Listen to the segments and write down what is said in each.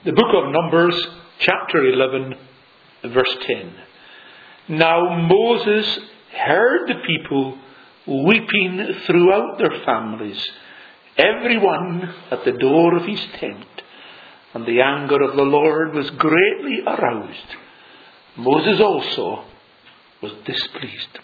The book of Numbers, chapter 11, verse 10. Now Moses heard the people weeping throughout their families, every one at the door of his tent, and the anger of the Lord was greatly aroused. Moses also was displeased.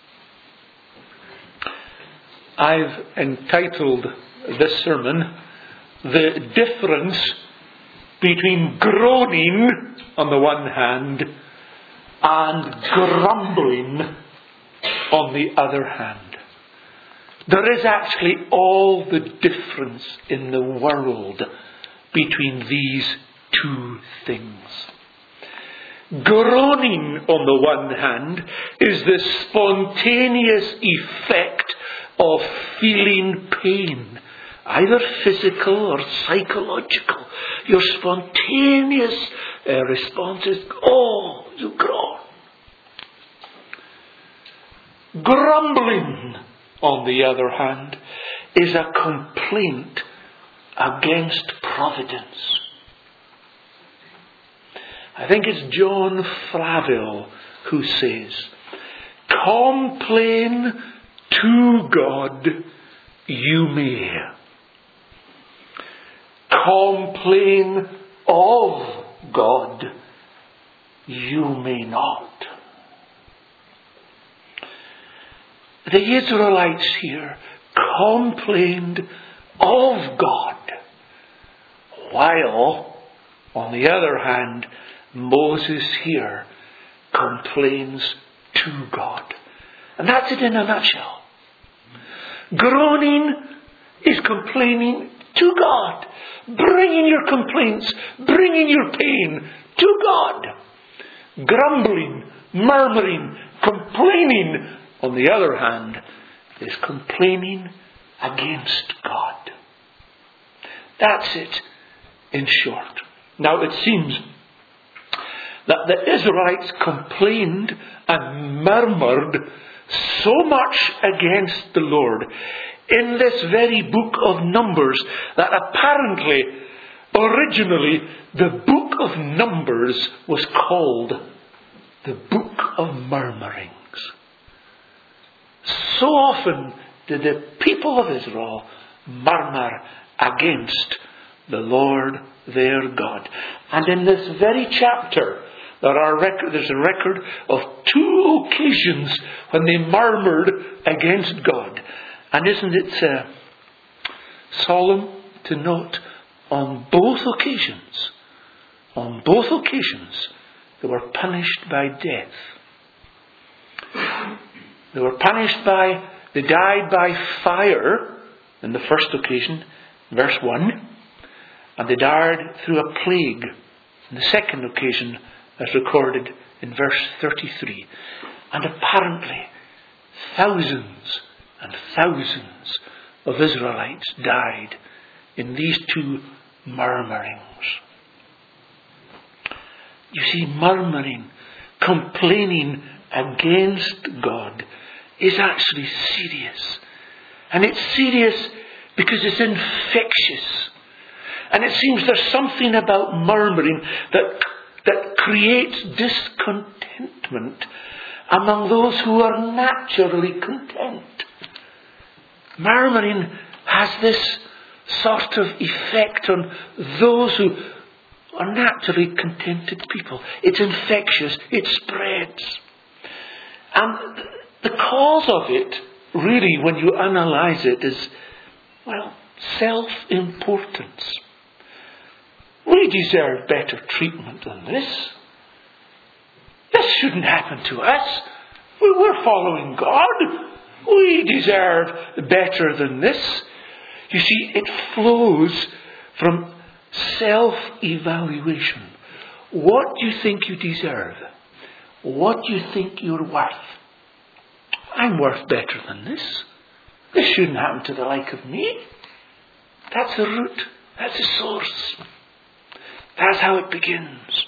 I've entitled this sermon, The Difference Between Groaning on the one hand and Grumbling on the other hand. There is actually all the difference in the world between these two things. Groaning, on the one hand, is the spontaneous effect of feeling pain, either physical or psychological. Your spontaneous response is, oh, you groan. Grumbling, on the other hand, is a complaint against providence. I think it's John Flavel who says, complain to God you may. Complain of God you may not. The Israelites here complained of God, while, on the other hand, Moses here complains to God. And that's it in a nutshell. Groaning is complaining to God, bringing your complaints, bringing your pain to God. Grumbling, murmuring, complaining, on the other hand, is complaining against God. That's it in short. Now it seems that the Israelites complained and murmured so much against the Lord in this very book of Numbers that apparently, originally, the book of Numbers was called the Book of Murmurings. So often did the people of Israel murmur against the Lord their God. And in this very chapter, there's a record of 2 occasions when they murmured against God. And isn't it solemn to note, on both occasions, they were punished by death. They died by fire in the first occasion, verse 1, and they died through a plague in the second occasion, as recorded in verse 33. And apparently, thousands and thousands of Israelites died in these 2 murmurings. You see, murmuring, complaining against God is actually serious. And it's serious because it's infectious. And it seems there's something about murmuring that creates discontentment among those who are naturally content. Murmuring has this sort of effect on those who are naturally contented people. It's infectious. It spreads. And the cause of it, really, when you analyse it, is, self-importance. We deserve better treatment than this. This shouldn't happen to us. We're following God. We deserve better than this. You see, it flows from self-evaluation. What do you think you deserve? What do you think you're worth? I'm worth better than this. This shouldn't happen to the like of me. That's the root. That's the source. That's how it begins.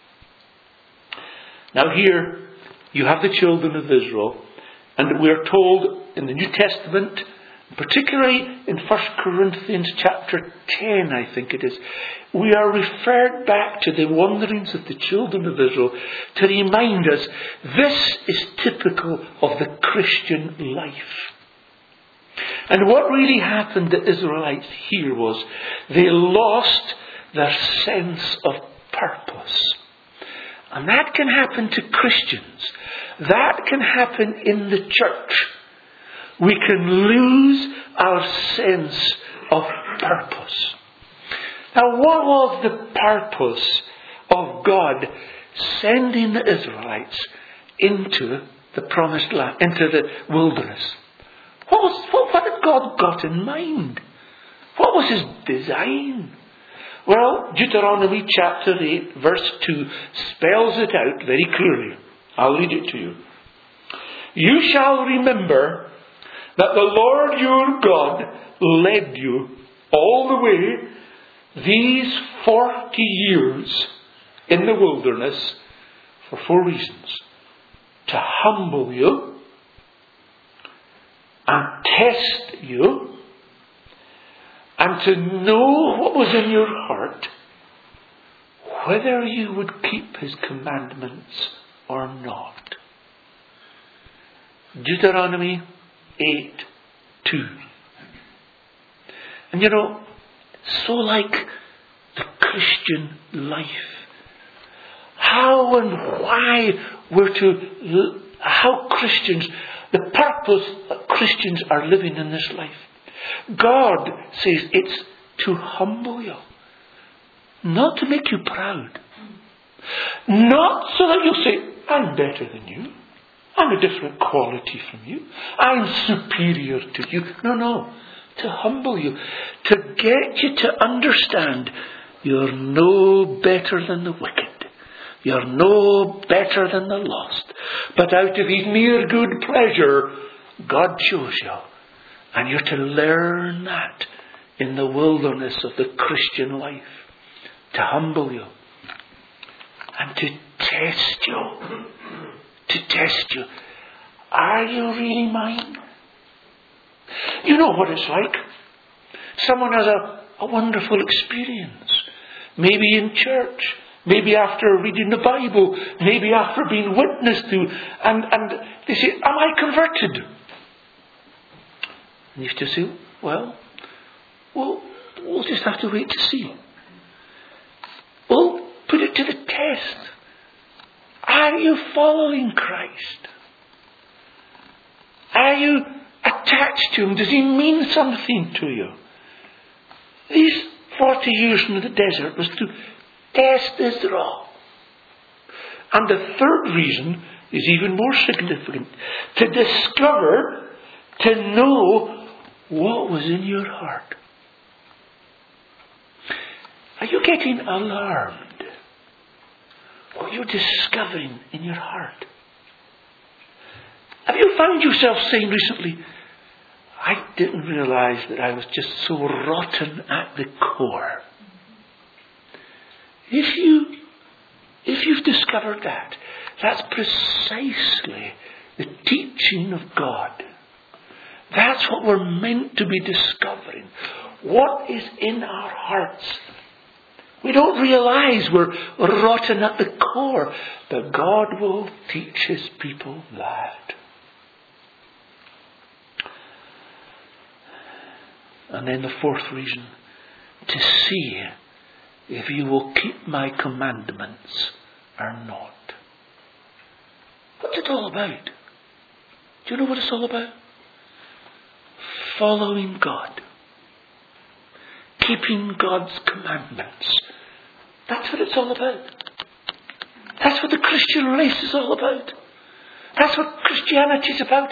Now here, you have the children of Israel, and we're told in the New Testament Particularly in 1 Corinthians chapter 10, I think it is, we are referred back to the wanderings of the children of Israel to remind us this is typical of the Christian life. And what really happened to Israelites here was they lost their sense of purpose. And that can happen to Christians. That can happen in the church. We can lose our sense of purpose. Now, what was the purpose of God sending the Israelites into the promised land, into the wilderness? What had God got in mind? What was his design? Well, Deuteronomy chapter 8 verse 2 spells it out very clearly. I'll read it to you. You shall remember that the Lord your God led you all the way these 40 years in the wilderness for 4 reasons. To humble you and test you and to know what was in your heart, whether you would keep his commandments or not. Deuteronomy 8:2. And so like the Christian life, how and why how Christians, the purpose that Christians are living in this life. God says it's to humble you, not to make you proud, not so that you'll say, I'm better than you, I'm a different quality from you, I'm superior to you. No, to humble you, to get you to understand you're no better than the wicked, you're no better than the lost, but out of his mere good pleasure God chose you. And you're to learn that in the wilderness of the Christian life. To humble you. And to test you. To test you. Are you really mine? You know what it's like. Someone has a wonderful experience. Maybe in church. Maybe after reading the Bible. Maybe after being witnessed to. And they say, am I converted? And you have to say, well, we'll just have to wait to see. We'll put it to the test. Are you following Christ? Are you attached to him? Does he mean something to you? These 40 years in the desert was to test Israel. And the third reason is even more significant. To discover, to know what was in your heart. Are you getting alarmed? What you're discovering in your heart? Have you found yourself saying recently, I didn't realize that I was just so rotten at the core? If you've discovered that, that's precisely the teaching of God. That's what we're meant to be discovering. What is in our hearts? We don't realize we're rotten at the core, but God will teach his people that. And then the fourth reason, to see if you will keep my commandments or not. What's it all about? Do you know what it's all about? Following God. Keeping God's commandments. That's what it's all about. That's what the Christian race is all about. That's what Christianity is about.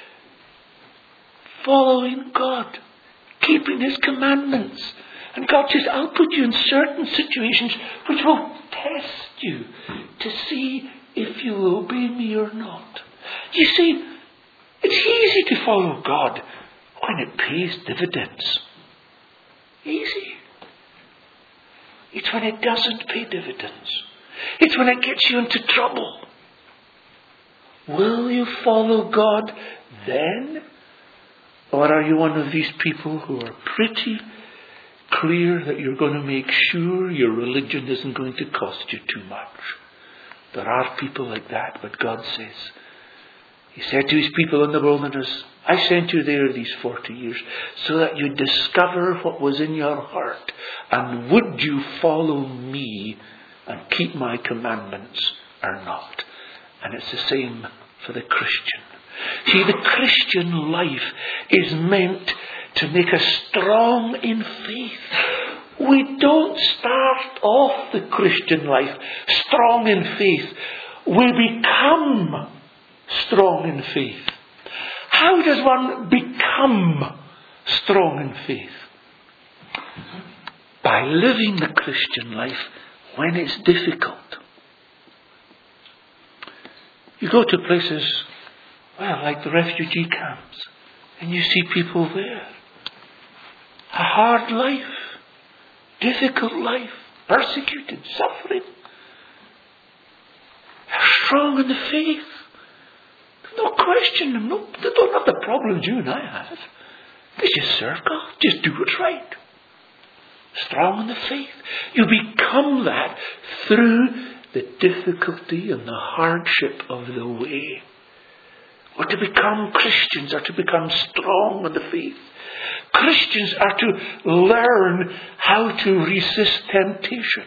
Following God. Keeping his commandments. And God says, I'll put you in certain situations which will test you to see if you will obey me or not. You see, it's easy to follow God when it pays dividends. Easy. It's when it doesn't pay dividends. It's when it gets you into trouble. Will you follow God then? Or are you one of these people who are pretty clear that you're going to make sure your religion isn't going to cost you too much? There are people like that, but God says, He said to His people in the wilderness, I sent you there these 40 years so that you discover what was in your heart. And would you follow me and keep my commandments or not? And it's the same for the Christian. See, the Christian life is meant to make us strong in faith. We don't start off the Christian life strong in faith. We become strong in faith. How does one become strong in faith? By living the Christian life when it's difficult. You go to places, well, like the refugee camps, and you see people there. A hard life, difficult life, persecuted, suffering. They're strong in the faith. No question. They don't have the problems you and I have. They just serve God. Just do what's right. Strong in the faith. You become that through the difficulty and the hardship of the way. Or to become Christians are to become strong in the faith. Christians are to learn how to resist temptation.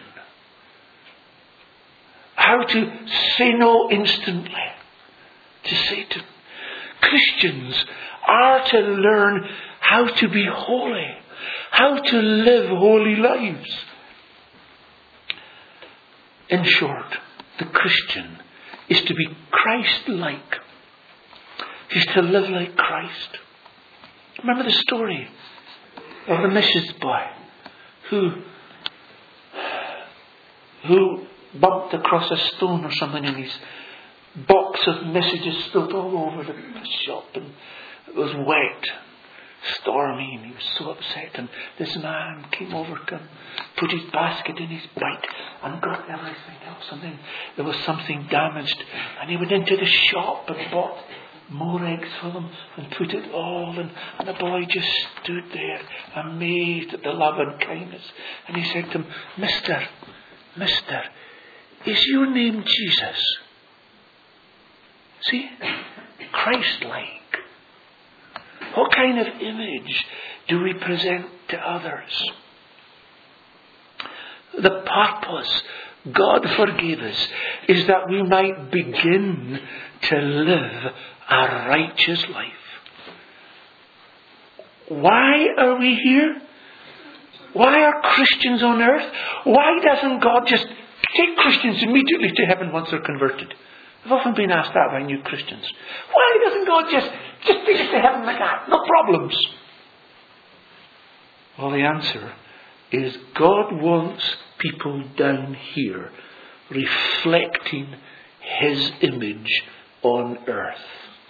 How to say no instantly to Satan. Christians are to learn how to be holy, how to live holy lives. In short, the Christian is to be Christ-like. He's to live like Christ. Remember the story of the missions boy who bumped across a stone or something and his box of messages spilled all over the shop, and it was wet, stormy, and he was so upset. And this man came over to him, put his basket in his bite, and got everything else. And then there was something damaged, and he went into the shop and bought more eggs for them and put it all in. And the boy just stood there, amazed at the love and kindness. And he said to him, Mister, is your name Jesus? See? Christ-like. What kind of image do we present to others? The purpose God forgave us is that we might begin to live a righteous life. Why are we here? Why are Christians on earth? Why doesn't God just take Christians immediately to heaven once they're converted? I've often been asked that by new Christians. Why doesn't God just take us to heaven like that? No problems. Well, the answer is God wants people down here reflecting His image on earth.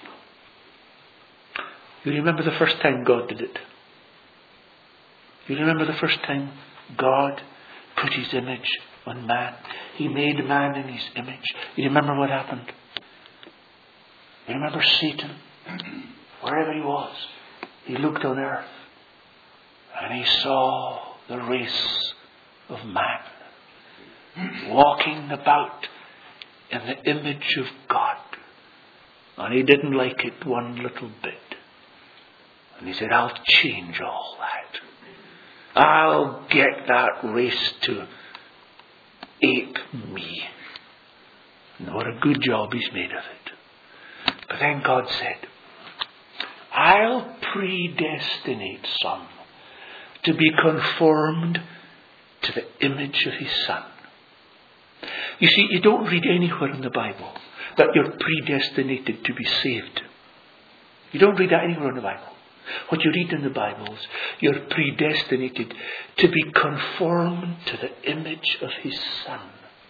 You remember the first time God did it? You remember the first time God put His image on man? He made man in His image. You remember what happened? You remember Satan? Wherever he was, he looked on earth and he saw the race of man walking about in the image of God. And he didn't like it one little bit. And he said, I'll change all that. I'll get that race to ape me. And what a good job he's made of it. But then God said, I'll predestinate some to be conformed to the image of His Son. You see, you don't read anywhere in the Bible that you're predestinated to be saved. You don't read that anywhere in the Bible. What you read in the Bible is you're predestinated to be conformed to the image of His Son.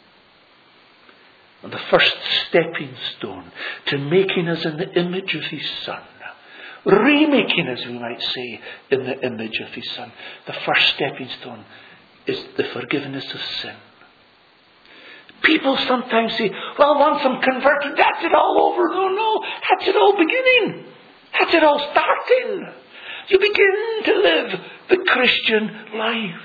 And the first stepping stone to making us in the image of His Son, remaking us, we might say, in the image of His Son. The first stepping stone is the forgiveness of sin. People sometimes say, well, once I'm converted, that's it all over. No, that's it all beginning. That's it all starting. You begin to live the Christian life.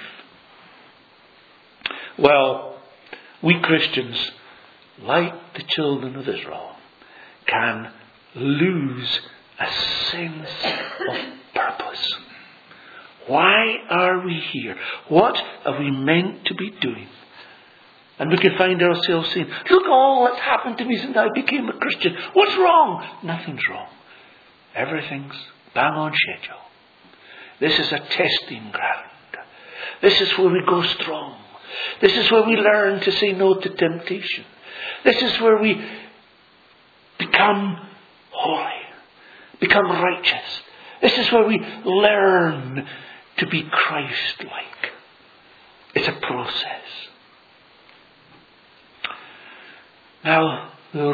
Well, we Christians, like the children of Israel, can lose a sense of purpose. Why are we here? What are we meant to be doing? And we can find ourselves saying, look all that's happened to me since I became a Christian. What's wrong? Nothing's wrong. Everything's bang on schedule. This is a testing ground. This is where we go strong. This is where we learn to say no to temptation. This is where we become holy, become righteous. This is where we learn to be Christ-like. It's a process. Now, the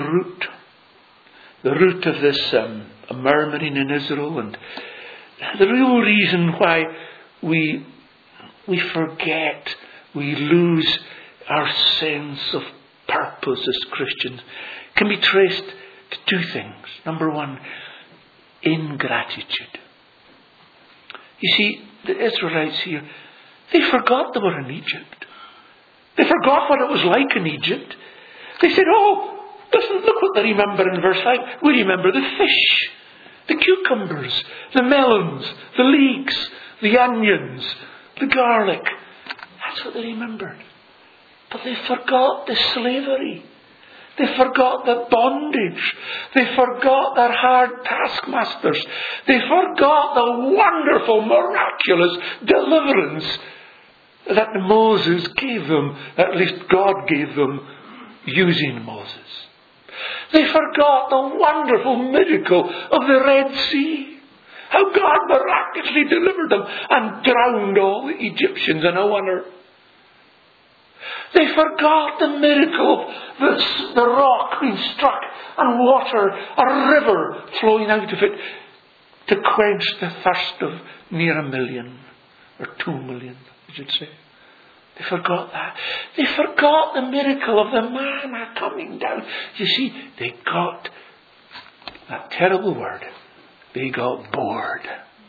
root of this murmuring in Israel, and the real reason why we forget, we lose our sense of purpose as Christians, can be traced to two things. Number one, ingratitude. You see, the Israelites here, they forgot they were in Egypt. They forgot what it was like in Egypt. They said, oh, listen, look what they remember in verse 5. We remember the fish, the cucumbers, the melons, the leeks, the onions, the garlic. That's what they remembered. But they forgot the slavery. They forgot the bondage. They forgot their hard taskmasters. They forgot the wonderful, miraculous deliverance that Moses gave them, at least God gave them, using Moses. They forgot the wonderful miracle of the Red Sea. How God miraculously delivered them and drowned all the Egyptians in a wonder. They forgot the miracle of the rock being struck and water, a river flowing out of it to quench the thirst of near 1 million, or 2 million, I should say. They forgot that. They forgot the miracle of the manna coming down. You see, they got that terrible word. They got bored.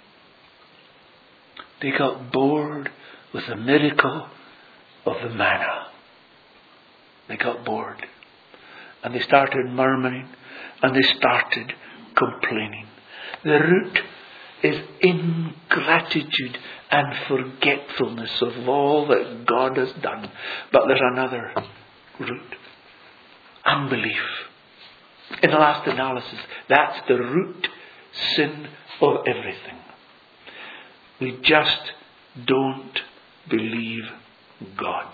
They got bored with the miracle of the manna. They got bored. And they started murmuring. And they started complaining. The root is ingratitude and forgetfulness of all that God has done. But there's another root. Unbelief. In the last analysis, that's the root sin of everything. We just don't believe God.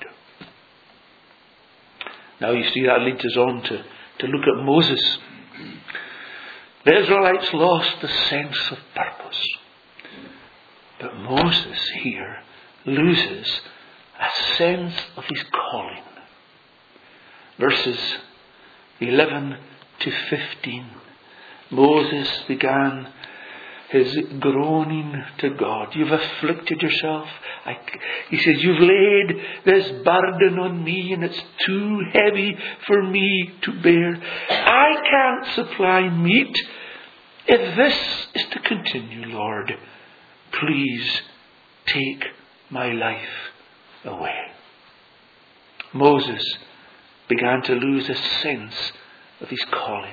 Now you see, that leads us on to look at Moses. The Israelites lost the sense of purpose. But Moses here loses a sense of his calling. Verses 11 to 15. Moses began his groaning to God. You've afflicted yourself. He says, you've laid this burden on me and it's too heavy for me to bear. I can't supply meat. If this is to continue, Lord, please take my life away. Moses began to lose a sense of his calling.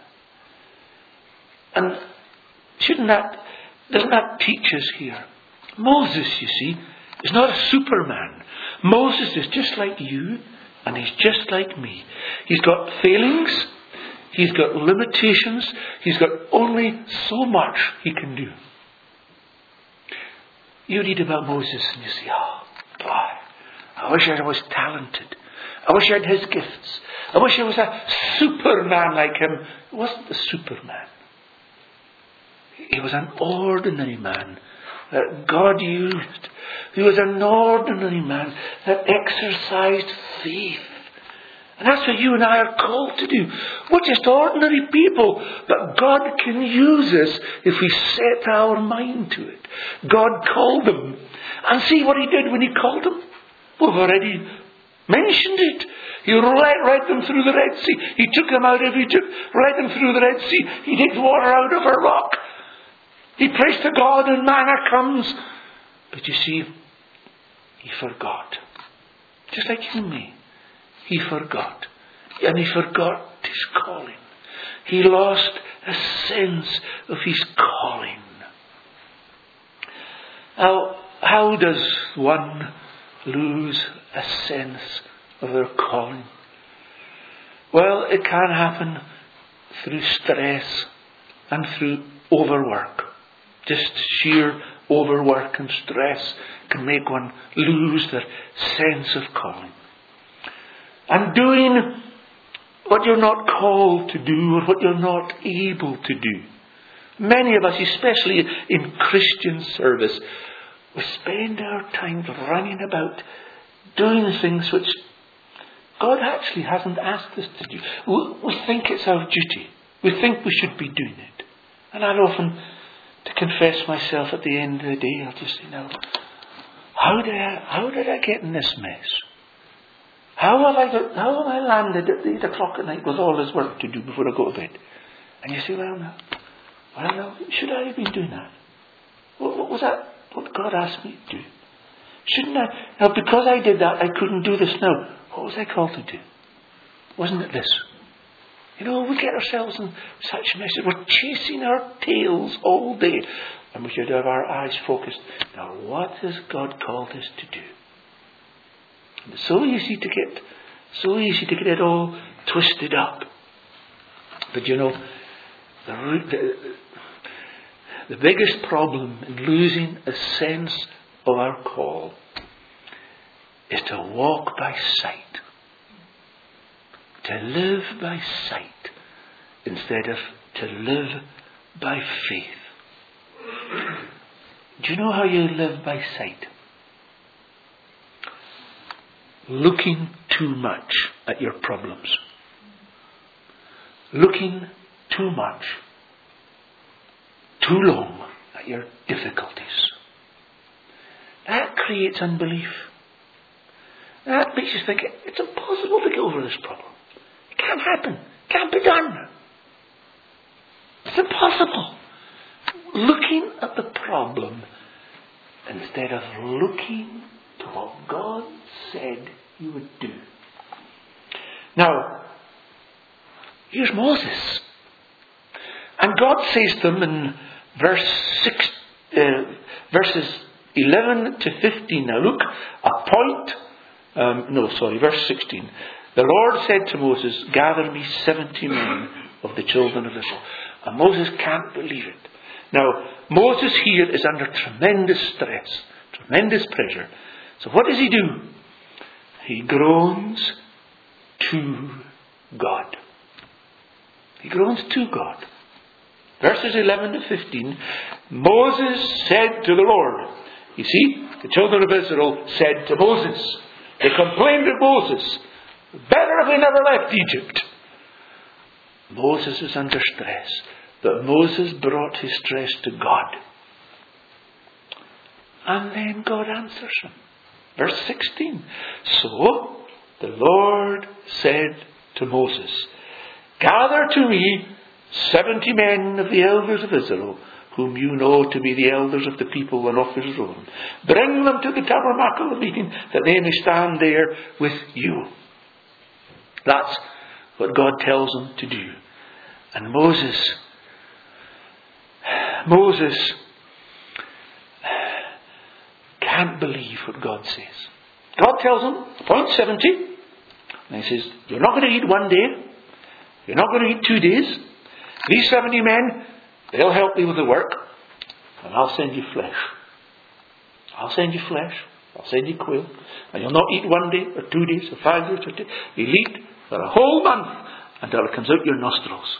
And doesn't that teach us here? Moses, you see, is not a superman. Moses is just like you, and he's just like me. He's got failings, he's got limitations, he's got only so much he can do. You read about Moses and you say, oh, boy, I wish I was talented. I wish I had his gifts. I wish I was a superman like him. He wasn't a superman. He was an ordinary man that God used. He was an ordinary man that exercised faith. And that's what you and I are called to do. We're just ordinary people, but God can use us if we set our mind to it. God called them. And see what he did when he called them? We've already mentioned it. He led them through the Red Sea. He took them out of Egypt, led them through the Red Sea. He takes water out of a rock. He prays to God and manna comes. But you see, he forgot. Just like you and me. He forgot. And he forgot his calling. He lost a sense of his calling. Now, how does one lose a sense of their calling? Well, it can happen through stress and through overwork. Just sheer overwork and stress can make one lose their sense of calling. And doing what you're not called to do or what you're not able to do. Many of us, especially in Christian service, we spend our time running about doing things which God actually hasn't asked us to do. We think it's our duty. We think we should be doing it. And I'd often, to confess myself at the end of the day, I'll just say, now, how did I get in this mess? How have I landed at 8 o'clock at night with all this work to do before I go to bed? And you say, well now, should I have been doing that? What was that what God asked me to do? Shouldn't I? Now, because I did that, I couldn't do this now. What was I called to do? Wasn't it this? You know, we get ourselves in such messes. We're chasing our tails all day. And we should have our eyes focused. Now, what has God called us to do? And it's so easy to get it all twisted up. But you know, the biggest problem in losing a sense of our call is to walk by sight. To live by sight instead of to live by faith. Do you know how you live by sight? Looking too much at your problems. Looking too much, too long at your difficulties. That creates unbelief. That makes you think it's impossible to get over this problem. It can't happen. It can't be done. It's impossible. Looking at the problem instead of looking to what God said he would do. Now, here's Moses. And God says to him in verses 11 to 15. Now look, verse 16. The Lord said to Moses, gather me 70 men of the children of Israel. And Moses can't believe it. Now, Moses here is under tremendous stress, tremendous pressure. So what does he do? He groans to God. He groans to God. Verses 11 to 15, Moses said to the Lord. You see, the children of Israel said to Moses. They complained to Moses. Better if we never left Egypt. Moses is under stress. But Moses brought his stress to God. And then God answers him. Verse 16. So the Lord said to Moses, gather to me 70 men of the elders of Israel, whom you know to be the elders of the people and of Israel. Bring them to the tabernacle of meeting, that they may stand there with you. That's what God tells them to do. And Moses can't believe what God says. God tells him, appoint 70. And he says, you're not going to eat one day. You're not going to eat 2 days. These 70 men, they'll help me with the work. And I'll send you flesh. I'll send you flesh. I'll send you quail. And you'll not eat 1 day or 2 days or 5 days or 10 days. You'll eat for a whole month until it comes out your nostrils.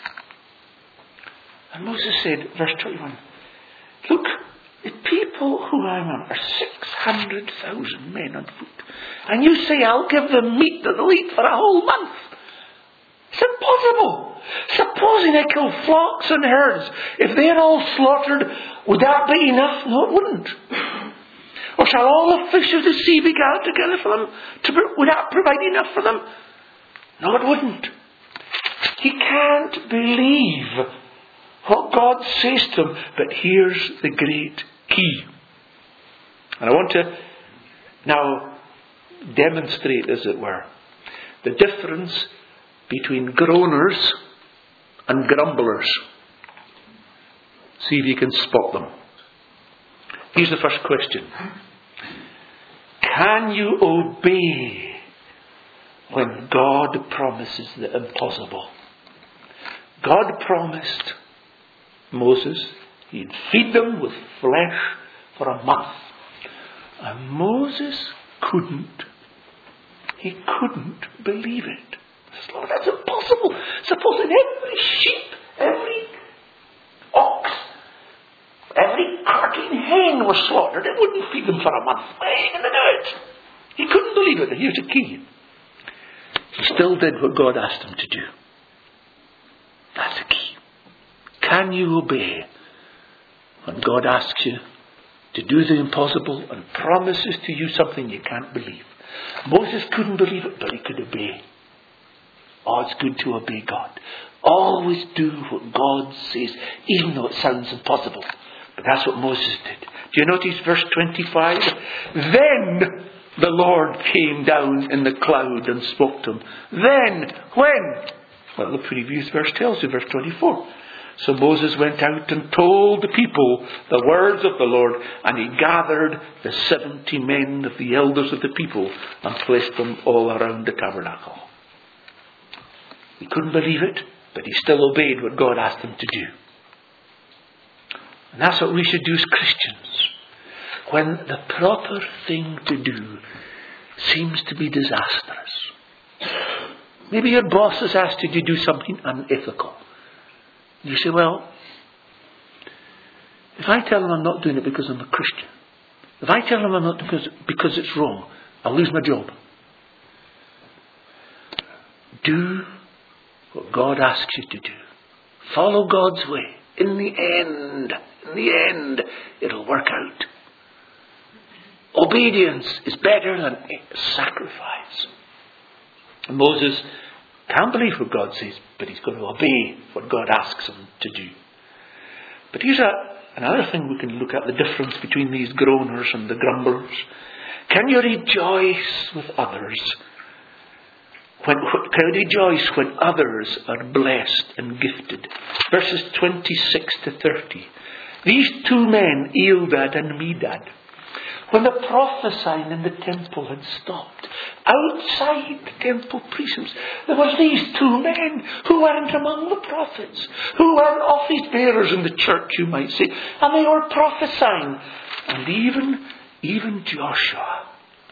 And Moses said, verse 21, look, the people who I am are 600,000 men on foot. And you say I'll give them meat that they'll eat for a whole month. It's impossible. Supposing I kill flocks and herds, if they're all slaughtered, would that be enough? No, it wouldn't. Or shall all the fish of the sea be gathered together for them? Would that provide enough for them? No, it wouldn't. He can't believe what God says to them. But here's the great key. And I want to now demonstrate, as it were, the difference between groaners and grumblers. See if you can spot them. Here's the first question. Can you obey when God promises the impossible? God promised Moses he'd feed them with flesh for a month. And Moses couldn't. He couldn't believe it. Lord, that's impossible. Supposing every sheep, every ox, every carking hen was slaughtered, it wouldn't feed them for a month. Why are you going to do it? He couldn't believe it. And here's the key. He still did what God asked him to do. That's the key. Can you obey when God asks you to do the impossible and promises to you something you can't believe? Moses couldn't believe it, but he could obey. Oh, it's good to obey God. Always do what God says, even though it sounds impossible. But that's what Moses did. Do you notice verse 25? Then the Lord came down in the cloud and spoke to him. Then, when? Well, the previous verse tells you, verse 24. So Moses went out and told the people the words of the Lord, and he gathered the 70 men of the elders of the people and placed them all around the tabernacle. He couldn't believe it, but he still obeyed what God asked him to do. And that's what we should do as Christians. When the proper thing to do seems to be disastrous. Maybe your boss has asked you to do something unethical. You say, well, if I tell him I'm not doing it because I'm a Christian, if I tell him I'm not because it's wrong, I'll lose my job. Do what God asks you to do. Follow God's way. In the end, it'll work out. Obedience is better than sacrifice. And Moses can't believe what God says, but he's going to obey what God asks him to do. But here's another thing we can look at, the difference between these groaners and the grumblers. Can you rejoice with others? Can you rejoice when others are blessed and gifted? Verses 26 to 30. These two men, Eldad and Medad, when the prophesying in the temple had stopped, outside the temple precincts, there were these two men who weren't among the prophets, who were office bearers in the church, you might say, and they were prophesying. And even Joshua,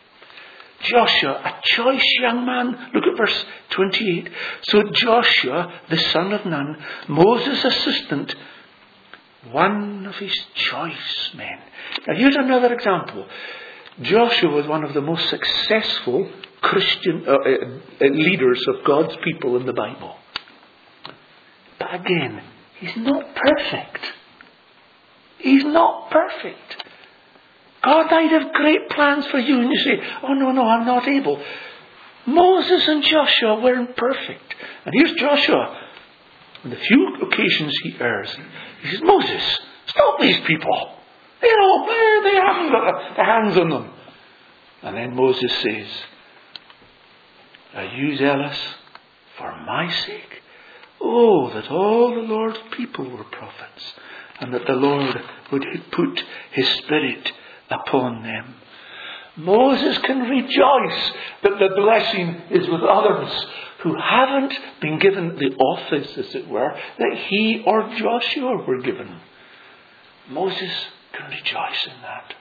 a choice young man. Look at verse 28. So Joshua, the son of Nun, Moses' assistant, one of his choice men. Now here's another example. Joshua was one of the most successful Christian leaders of God's people in the Bible. But again, he's not perfect. He's not perfect. God might have great plans for you, and you say, oh no, I'm not able. Moses and Joshua weren't perfect. And here's Joshua. On the few occasions he errs, he says, Moses, stop these people. They're all there. They haven't got their hands on them. And then Moses says, are you zealous for my sake? Oh, that all the Lord's people were prophets, and that the Lord would put his Spirit upon them. Moses can rejoice that the blessing is with others who haven't been given the office, as it were, that he or Joshua were given. Moses can rejoice in that.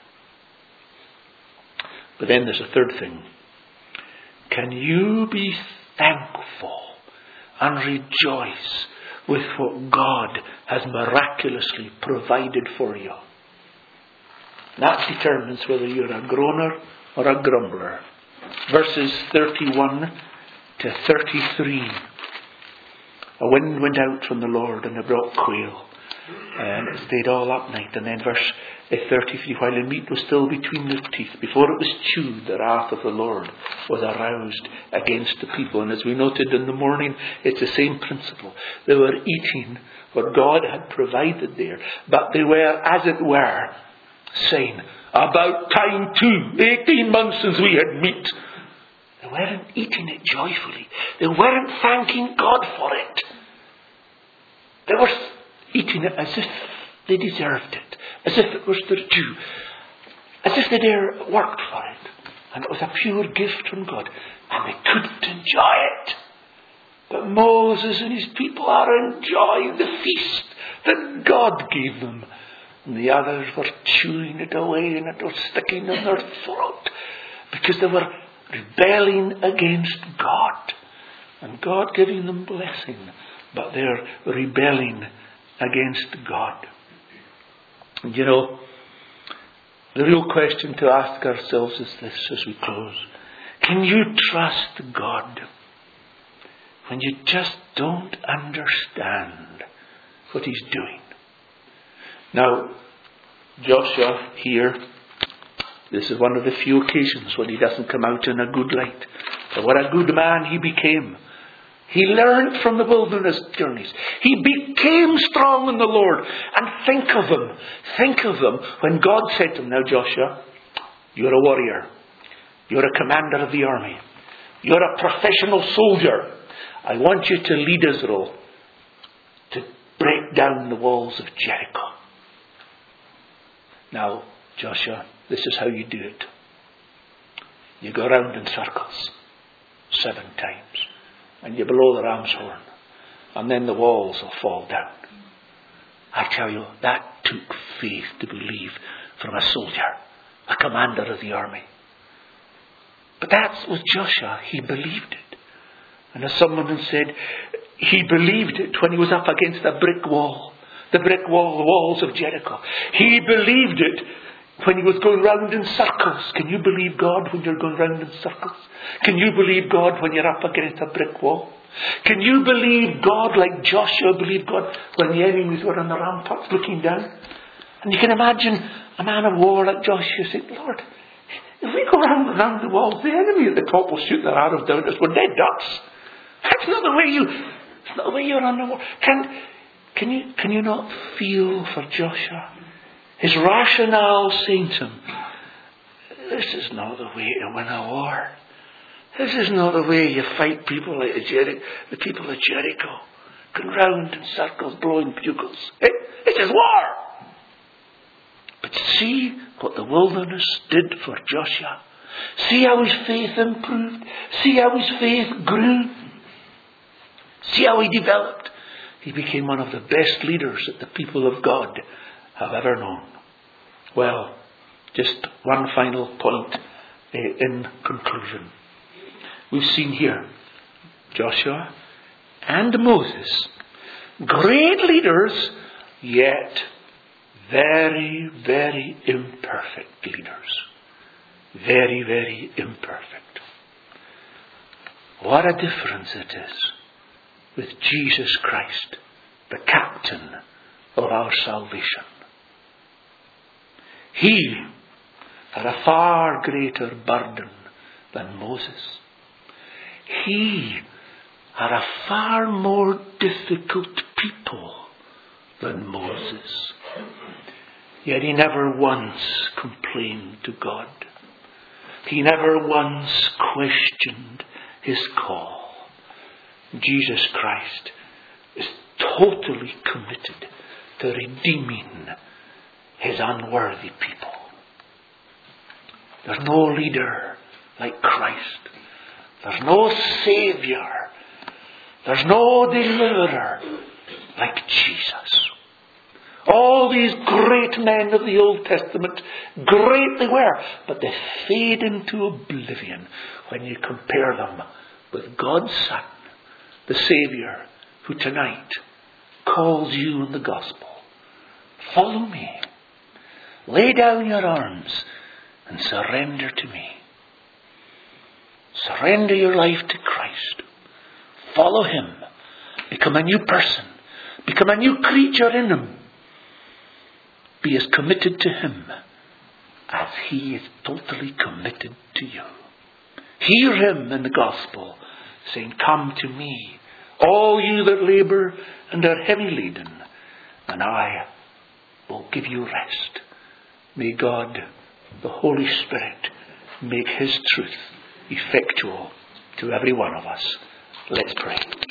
But then there's a third thing. Can you be thankful and rejoice with what God has miraculously provided for you? That determines whether you're a groaner or a grumbler. Verses 31 to 33. A wind went out from the Lord and it brought quail. And it stayed all up night. And then verse 33, while the meat was still between their teeth, before it was chewed, the wrath of the Lord was aroused against the people. And as we noted in the morning, it's the same principle. They were eating what God had provided there, but they were, as it were, saying, about time too, 18 months since we had meat. They weren't eating it joyfully. They weren't thanking God for it. They were eating it as if they deserved it, as if it was their due, as if they'd worked for it. And it was a pure gift from God, and they couldn't enjoy it. But Moses and his people are enjoying the feast that God gave them. And the others were chewing it away, and it was sticking in their throat, because they were rebelling against God. And God giving them blessing, but they're rebelling against God. And you know, the real question to ask ourselves is this as we close. Can you trust God when you just don't understand what He's doing? Now, Joshua here, this is one of the few occasions when he doesn't come out in a good light. But what a good man he became. He learned from the wilderness journeys. He became strong in the Lord. And think of him when God said to him, now Joshua, you're a warrior. You're a commander of the army. You're a professional soldier. I want you to lead Israel to break down the walls of Jericho. Now, Joshua, this is how you do it. You go round in circles 7 times. And you blow the ram's horn. And then the walls will fall down. I tell you, that took faith to believe from a soldier, a commander of the army. But that was Joshua. He believed it. And as someone has said, he believed it when he was up against a brick wall. The brick wall, the walls of Jericho. He believed it when he was going round in circles. Can you believe God when you're going round in circles? Can you believe God when you're up against a brick wall? Can you believe God like Joshua believed God when the enemies were on the ramparts looking down? And you can imagine a man of war like Joshua saying, Lord, if we go round and round the walls, the enemy at the top will shoot their arrows down us. We're dead ducks. That's not the way you run the war. Can you not feel for Joshua? His rationale saying to him, this is not the way to win a war. This is not the way you fight people like the people of Jericho. Going round in circles, blowing bugles. This is war. But see what the wilderness did for Joshua. See how his faith improved. See how his faith grew. See how he developed. He became one of the best leaders that the people of God have ever known. Well, just one final point in conclusion. We've seen here Joshua and Moses, great leaders, yet very, very imperfect leaders. Very, very imperfect. What a difference it is with Jesus Christ, the captain of our salvation. He had a far greater burden than Moses. He had a far more difficult people than Moses. Yet he never once complained to God. He never once questioned his call. Jesus Christ is totally committed to redeeming his unworthy people. There's no leader like Christ. There's no Saviour. There's no deliverer like Jesus. All these great men of the Old Testament, great they were, but they fade into oblivion when you compare them with God's Son, the Saviour, who tonight calls you in the gospel. Follow me. Lay down your arms and surrender to me. Surrender your life to Christ. Follow him. Become a new person. Become a new creature in him. Be as committed to him as he is totally committed to you. Hear him in the gospel saying, come to me, all you that labour and are heavy laden, and I will give you rest. May God, the Holy Spirit, make his truth effectual to every one of us. Let's pray.